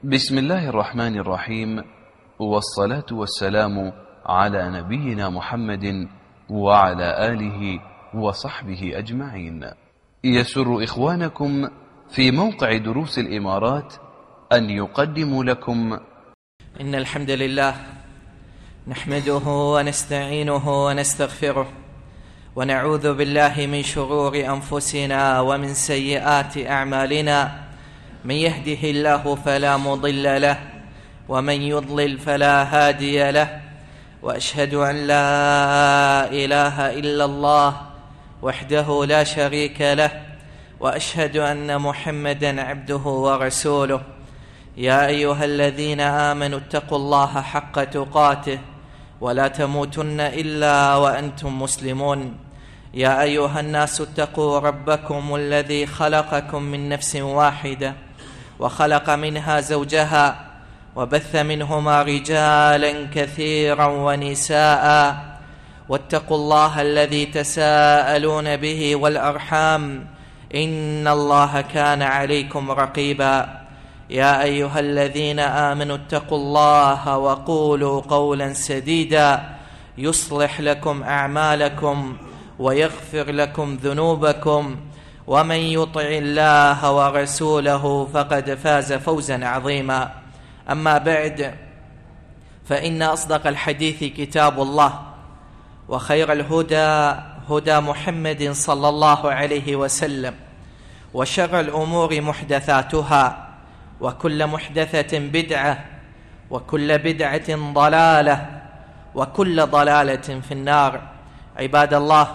بسم الله الرحمن الرحيم، والصلاة والسلام على نبينا محمد وعلى آله وصحبه أجمعين. يسر إخوانكم في موقع دروس الإمارات أن يقدموا لكم إن الحمد لله نحمده ونستعينه ونستغفره ونعوذ بالله من شرور أنفسنا ومن سيئات أعمالنا. من يهده الله فلا مضل له ومن يضلل فلا هادي له، وأشهد أن لا إله إلا الله وحده لا شريك له، وأشهد أن محمدا عبده ورسوله. يا أيها الذين آمنوا اتقوا الله حق تقاته ولا تموتن إلا وأنتم مسلمون. يا أيها الناس اتقوا ربكم الذي خلقكم من نفس واحدة وخلق منها زوجها وبث منهما رجالا كثيرا ونساء، واتقوا الله الذي تساءلون به والأرحام إن الله كان عليكم رقيبا. يا أيها الذين آمنوا اتقوا الله وقولوا قولا سديدا يصلح لكم أعمالكم ويغفر لكم ذنوبكم، ومن يطع الله ورسوله فقد فاز فوزا عظيما. أما بعد، فإن أصدق الحديث كتاب الله، وخير الهدى هدى محمد صلى الله عليه وسلم، وشر الأمور محدثاتها، وكل محدثة بدعة، وكل بدعة ضلالة، وكل ضلالة في النار. عباد الله،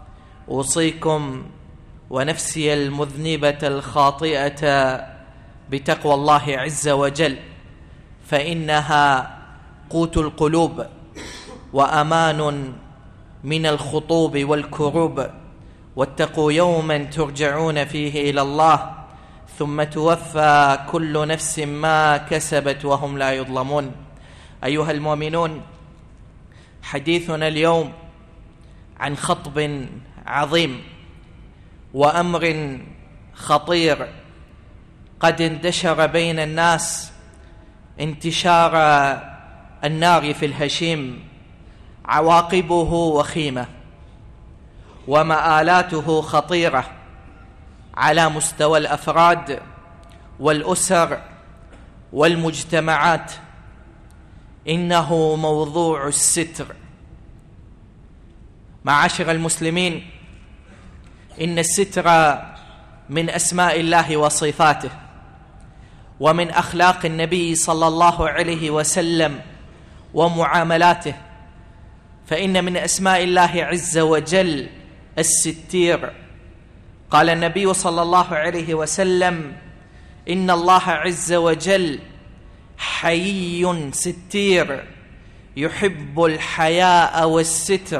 أوصيكم ونفسي المذنبة الخاطئة بتقوى الله عز وجل، فإنها قوت القلوب وأمان من الخطوب والكروب. واتقوا يوما ترجعون فيه إلى الله ثم توفى كل نفس ما كسبت وهم لا يظلمون. أيها المؤمنون، حديثنا اليوم عن خطب عظيم وأمر خطير قد انتشر بين الناس انتشار النار في الهشيم. عواقبه وخيمة ومآلاته خطيرة على مستوى الأفراد والأسر والمجتمعات. إنه موضوع الستر. معاشر المسلمين، إن الستر من أسماء الله وصفاته، ومن أخلاق النبي صلى الله عليه وسلم ومعاملاته. فإن من أسماء الله عز وجل الستير. قال النبي صلى الله عليه وسلم: إن الله عز وجل حيي ستير يحب الحياء والستر،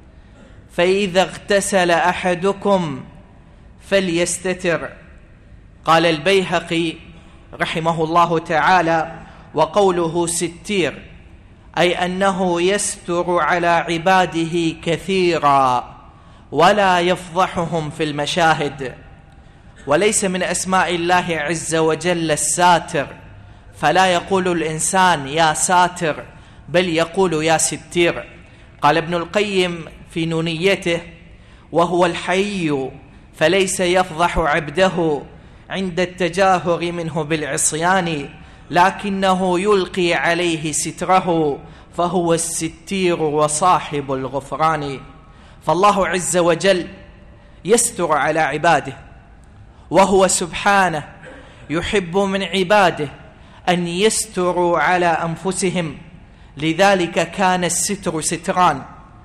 فإذا اغتسل أحدكم فليستتر. قال البيهقي رحمه الله تعالى: وقوله ستير أي أنه يستر على عباده كثيرا ولا يفضحهم في المشاهد. وليس من أسماء الله عز وجل الساتر، فلا يقول الإنسان يا ساتر، بل يقول يا ستير. قال ابن القيم في نونيته: وهو الحي فليس يفضح عبده عند التجاهر منه بالعصيان، لكنه يلقي عليه ستره، فهو الستير وصاحب الغفران. فالله عز وجل يستر على عباده، وهو سبحانه يحب من عباده أن يستروا على أنفسهم. لذلك كان الستر ستران: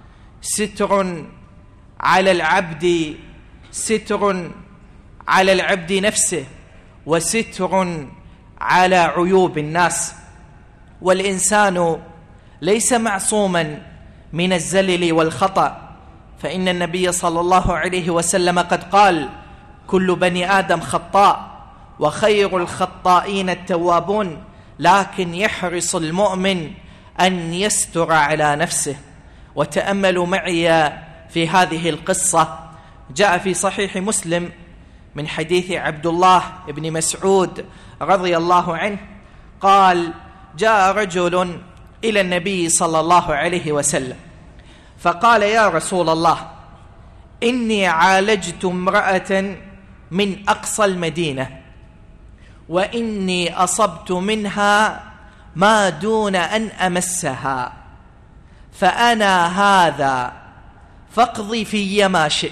ستر على العبد، ستر على العبد نفسه، وستر على عيوب الناس. والإنسان ليس معصوما من الزلل والخطأ، فإن النبي صلى الله عليه وسلم قد قال: كل بني آدم خطاء وخير الخطائين التوابون، لكن يحرص المؤمن أن يستر على نفسه. وتأملوا معي في هذه القصة. جاء في صحيح مسلم من حديث عبد الله بن مسعود رضي الله عنه قال: جاء رجل إلى النبي صلى الله عليه وسلم فقال: يا رسول الله، إني عالجت امرأة من أقصى المدينة، وإني أصبت منها ما دون أن أمسها، فأنا هذا فاقضي في ما شئت.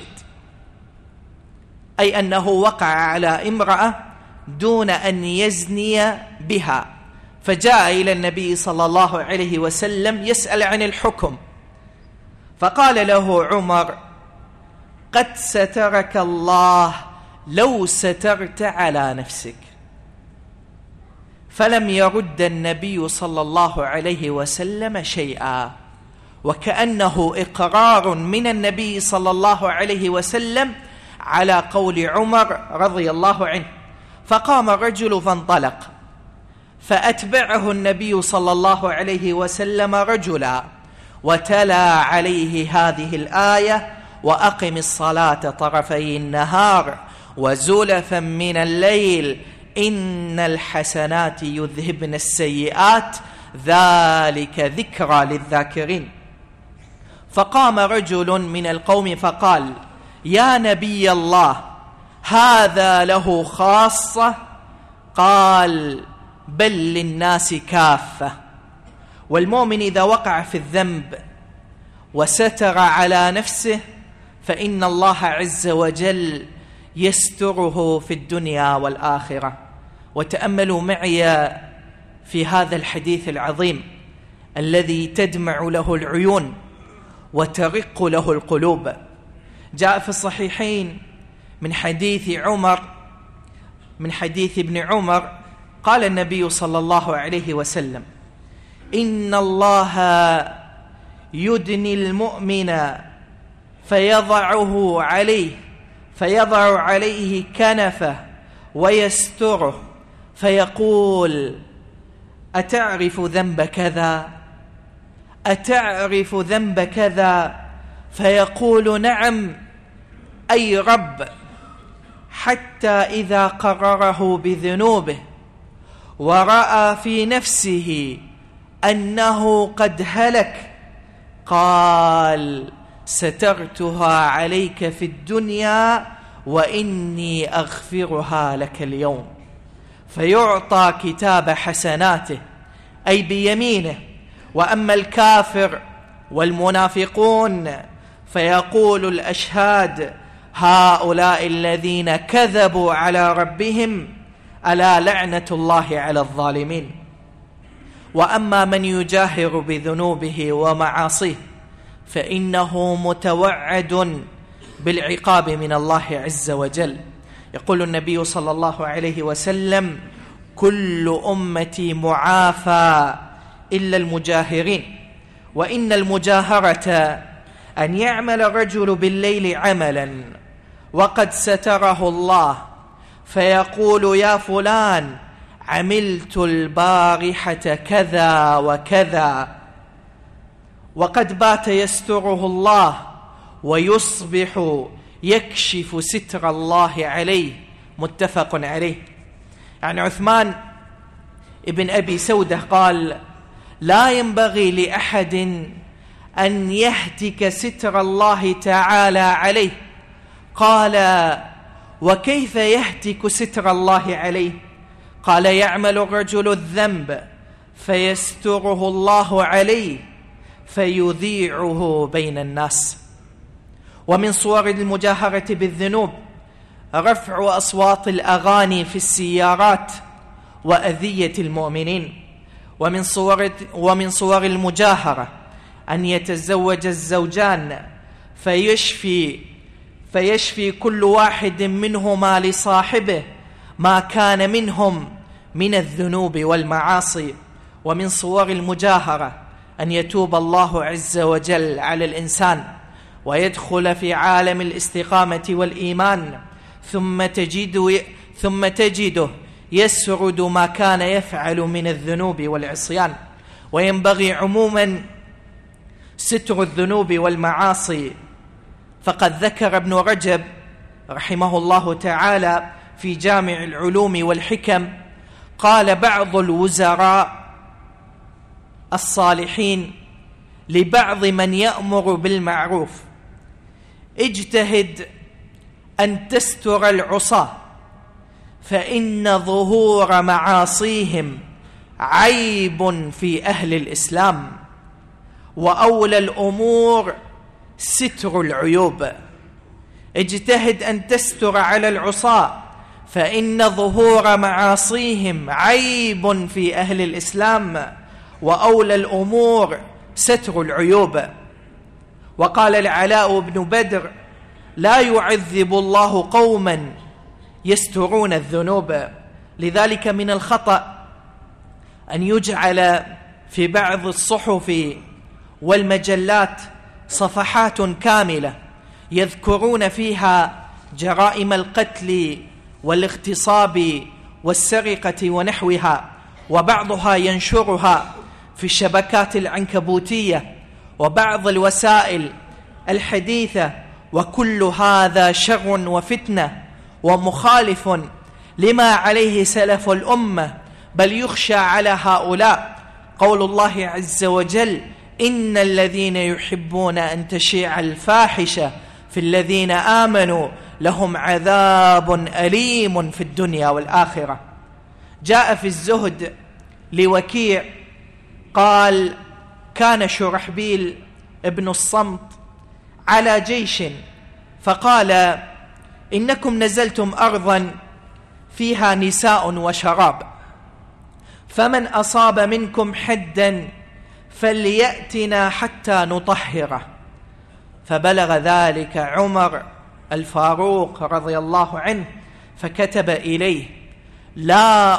أي أنه وقع على امرأة دون أن يزني بها، فجاء إلى النبي صلى الله عليه وسلم يسأل عن الحكم، فقال له عمر: قد سترك الله لو سترت على نفسك. فلم يرد النبي صلى الله عليه وسلم شيئا، وكأنه إقرار من النبي صلى الله عليه وسلم على قول عمر رضي الله عنه. فقام الرجل فانطلق، فأتبعه النبي صلى الله عليه وسلم رجلا، وتلا عليه هذه الآية: وأقم الصلاة طرفي النهار وزلفا من الليل إن الحسنات يذهبن السيئات ذلك ذكرى للذاكرين. فقام رجل من القوم فقال: يا نبي الله، هذا له خاصة؟ قال: بل للناس كافة. والمؤمن إذا وقع في الذنب وستر على نفسه فإن الله عز وجل يستره في الدنيا والآخرة. وتأملوا معي في هذا الحديث العظيم الذي تدمع له العيون وترق له القلوب. جاء في الصحيحين من حديث ابن عمر قال النبي صلى الله عليه وسلم: إن الله يدني المؤمن فيضع عليه كنفه ويستره، فيقول: أتعرف ذنب كذا؟ أتعرف ذنب كذا؟ فيقول: نعم أي رب. حتى إذا قرره بذنوبه ورأى في نفسه أنه قد هلك قال: سترتها عليك في الدنيا وإني أغفرها لك اليوم. فيعطى كتاب حسناته أي بيمينه. وأما الكافر والمنافقون فيقول الأشهاد: هؤلاء الذين كذبوا على ربهم ألا لعنة الله على الظالمين. وأما من يجاهر بذنوبه ومعاصيه فإنه متوعد بالعقاب من الله عز وجل. يقول النبي صلى الله عليه وسلم: كل أمتي معافى إلا المجاهرين. وإن المجاهرة أن يعمل الرجل بالليل عملا وقد ستره الله، فيقول: يا فلان، عملت البارحة كذا وكذا، وقد بات يستره الله، ويصبح يكشف ستر الله عليه. متفق عليه. يعني عثمان ابن أبي سودة قال: لا ينبغي لأحد أن يهتك ستر الله تعالى عليه. قال: وكيف يهتك ستر الله عليه؟ قال: يعمل الرجل الذنب فيستره الله عليه فيذيعه بين الناس. ومن صور المجاهرة بالذنوب رفع أصوات الأغاني في السيارات وأذية المؤمنين. ومن صور المجاهرة أن يتزوج الزوجان فيشفي كل واحد منهما لصاحبه ما كان منهم من الذنوب والمعاصي. ومن صور المجاهرة أن يتوب الله عز وجل على الإنسان ويدخل في عالم الاستقامة والإيمان، ثم تجده يسرد ما كان يفعل من الذنوب والعصيان. وينبغي عموما ستر الذنوب والمعاصي. فقد ذكر ابن رجب رحمه الله تعالى في جامع العلوم والحكم قال بعض الوزراء الصالحين لبعض من يأمر بالمعروف: اجتهد أن تستر العصاة، فإن ظهور معاصيهم عيب في أهل الإسلام، وأولى الأمور ستر العيوب. اجتهد أن تستر على العصاة، فإن ظهور معاصيهم عيب في أهل الإسلام، وأولى الأمور ستر العيوب. وقال العلاء بن بدر: لا يعذب الله قوما يسترون الذنوب. لذلك من الخطأ أن يجعل في بعض الصحف والمجلات صفحات كاملة يذكرون فيها جرائم القتل والاغتصاب والسرقة ونحوها، وبعضها ينشرها في الشبكات العنكبوتية وبعض الوسائل الحديثة، وكل هذا شر وفتنة ومخالف لما عليه سلف الأمة، بل يخشى على هؤلاء قول الله عز وجل: إن الذين يحبون أن تشيع الفاحشة في الذين آمنوا لهم عذاب أليم في الدنيا والآخرة. جاء في الزهد لوكيع قال: كان شرحبيل ابن الصمت على جيش، فقال: إنكم نزلتم أرضا فيها نساء وشراب، فمن أصاب منكم حدا فليأتنا حتى نطهره. فبلغ ذلك عمر الفاروق رضي الله عنه، فكتب إليه: لا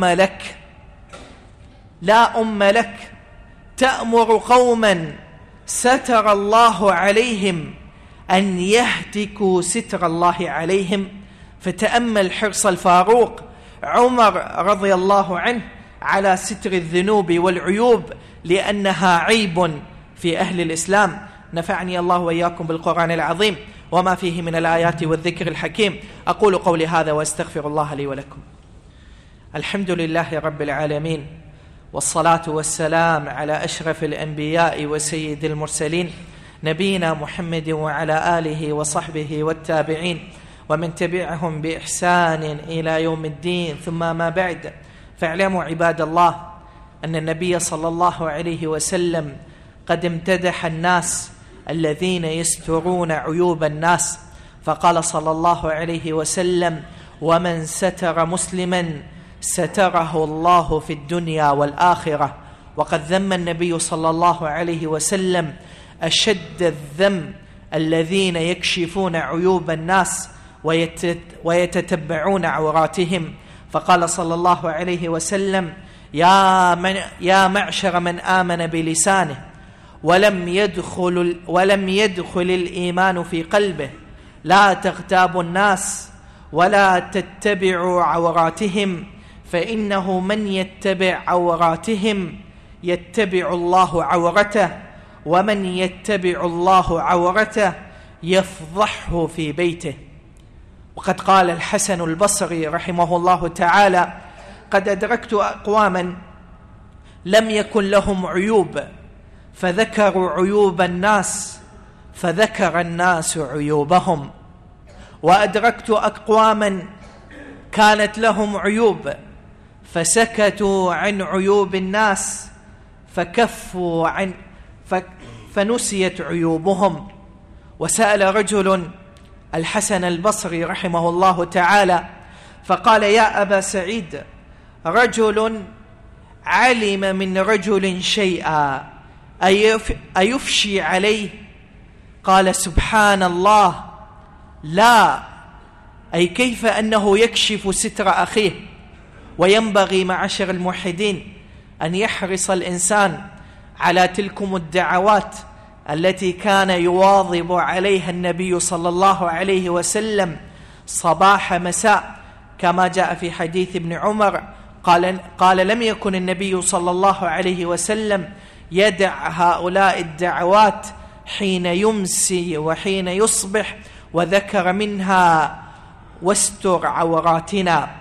أم لك تأمر قوما ستر الله عليهم أن يهتكوا ستر الله عليهم. فتأمل حرص الفاروق عمر رضي الله عنه على ستر الذنوب والعيوب، لأنها عيب في أهل الإسلام. نفعني الله وإياكم بالقرآن العظيم وما فيه من الآيات والذكر الحكيم. أقول قولي هذا وأستغفر الله لي ولكم. الحمد لله رب العالمين، والصلاة والسلام على أشرف الأنبياء وسيد المرسلين، نبينا محمد وعلى آله وصحبه والتابعين ومن تبعهم بإحسان إلى يوم الدين. ثم ما بعد، فاعلموا عباد الله أن النبي صلى الله عليه وسلم قد امتدح الناس الذين يسترون عيوب الناس، فقال صلى الله عليه وسلم: ومن ستر مسلما ستره الله في الدنيا والآخرة. وقد ذم النبي صلى الله عليه وسلم أشد الذم الذين يكشفون عيوب الناس ويتتبعون عوراتهم، فقال صلى الله عليه وسلم: يا معشر من آمن بلسانه ولم يدخل الإيمان في قلبه، لا تغتابوا الناس ولا تتبعوا عوراتهم، فإنه من يتبع عوراتهم يتبع الله عورته، ومن يتبع الله عورته يفضحه في بيته. وقد قال الحسن البصري رحمه الله تعالى: قد أدركت أقواما لم يكن لهم عيوب فذكروا عيوب الناس فذكر الناس عيوبهم، وأدركت أقواما كانت لهم عيوب فسكتوا عن عيوب الناس فكفوا عن فنسيت عيوبهم. وسأل رجل الحسن البصري رحمه الله تعالى فقال: يا أبا سعيد، رجل علم من رجل شيئا أيفشي عليه؟ قال: سبحان الله، لا، أي كيف أنه يكشف ستر أخيه. وينبغي معشر الموحدين أن يحرص الإنسان على تلكم الدعوات التي كان يواظب عليها النبي صلى الله عليه وسلم صباح مساء، كما جاء في حديث ابن عمر قال: لم يكن النبي صلى الله عليه وسلم يدع هؤلاء الدعوات حين يمسي وحين يصبح، وذكر منها: واستر عوراتنا.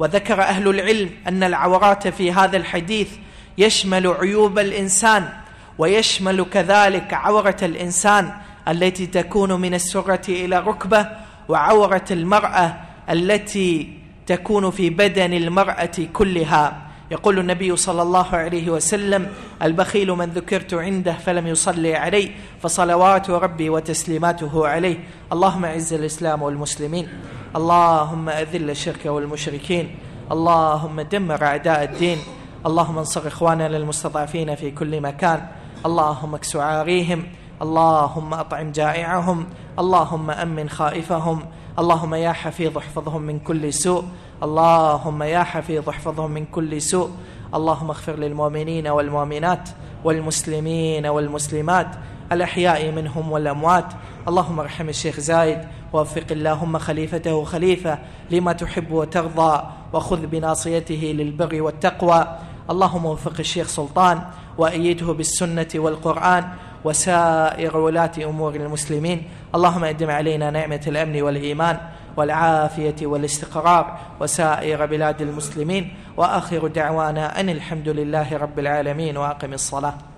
وذكر أهل العلم أن العورات في هذا الحديث يشمل عيوب الإنسان، ويشمل كذلك عورة الإنسان التي تكون من السرة إلى الركبة، وعورة المرأة التي تكون في بدن المرأة كلها. يقول النبي صلى الله عليه وسلم: البخيل من ذكرت عنده فلم يصلي عليه فصلوات ربي وتسليماته عليه. اللهم اعز الإسلام والمسلمين، اللهم أذل الشرك والمشركين، اللهم دمر أعداء الدين، اللهم انصر إخواننا المستضعفين في كل مكان، اللهم اكس عاريهم، اللهم أطعم جائعهم، اللهم أمن خائفهم، اللهم يا حفيظ احفظهم من كل سوء، اللهم يا حفيظ احفظهم من كل سوء. اللهم اغفر للمؤمنين والمؤمنات والمسلمين والمسلمات الأحياء منهم والأموات. اللهم ارحم الشيخ زايد، ووفق اللهم خليفته خليفة لما تحب وترضى، وخذ بناصيته للبر والتقوى. اللهم وفق الشيخ سلطان وأيده بالسنة والقرآن وسائر ولاة أمور المسلمين. اللهم أدم علينا نعمة الأمن والإيمان والعافية والاستقرار وسائر بلاد المسلمين. وآخر دعوانا أن الحمد لله رب العالمين، وأقم الصلاة.